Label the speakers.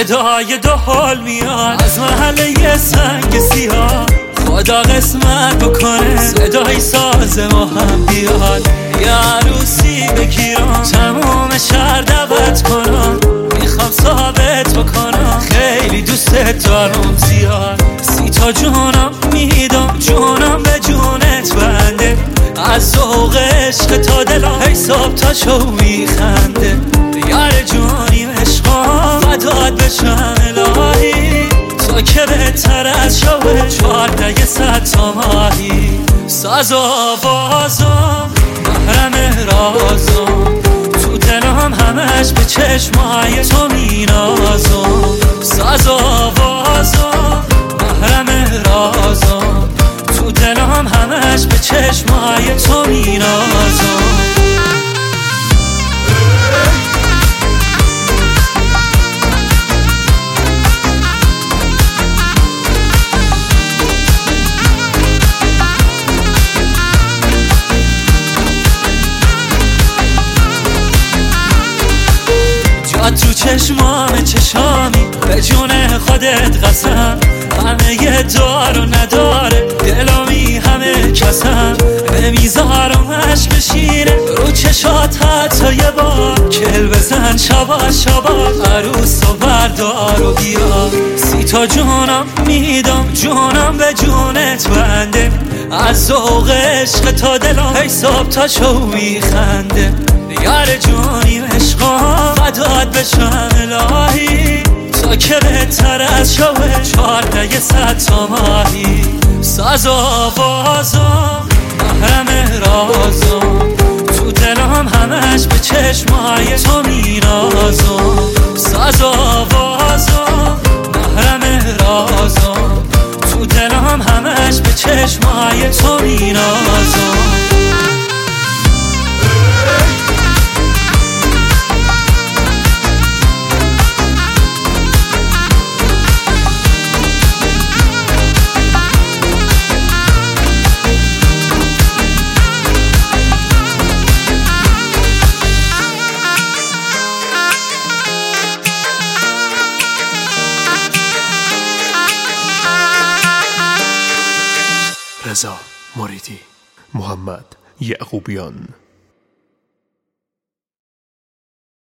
Speaker 1: صدای دو حال میاد از محله سنگ سیاه. خدا قسمت بکنه صدای ساز ما هم بیاد. یه عروسی بگیرم تموم شهر دعوت کنم. میخوام ثابت بکنم خیلی دوست دارم زیاد. 30 جونم میدم جونم به جونت بنده. از ذوق عشق تا دلم هی صبح تا شو میخنده. یار جونیم عشقم فدات بشم الهی. تو که بهتر از شوه 1400 تا ماهی. ساز و آوازم محرم رازم. تو دلم همش به چشمای تو مینازم. ساز و آوازم محرم رازم. تو دلم همش به چشمای تو مینازم. تو چشمام چشامی به جون خودت قسم. همه یه دار و نداره دلامی همه کسم. نمیذارم عشق بشینه رو چشات حتی یه بار. کل بزن شبا شبا عروس و بردار و بیا. 30 جونم میدم جونم به جونت بنده. از ذوق عشق تا دلم هی صبح تا شو میخنده. یار جونیم عشقم فدات بشم الهی. تو که بهتر از شوه 1400 تا ماهی. ساز و آوازم محرم رازم. تو دلم همش به چشمای تو مینازم. ساز و آوازم محرم رازم. تو دلم همش به چشمای تو مینازم.
Speaker 2: رضا مریدی، محمد یعقوبیان.